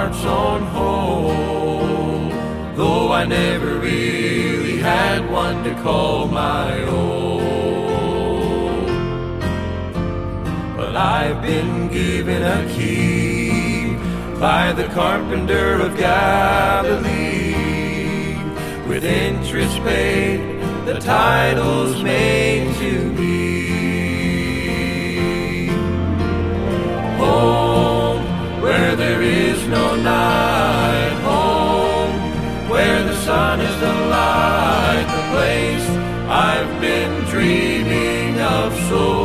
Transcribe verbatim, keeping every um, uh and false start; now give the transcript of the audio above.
heart's own home, though I never really had one to call my own. But I've been given a key by the carpenter of Galilee, with interest paid, the title's made to me. Home, where there is no night. Home, where the sun is the light. The place I've been dreaming of so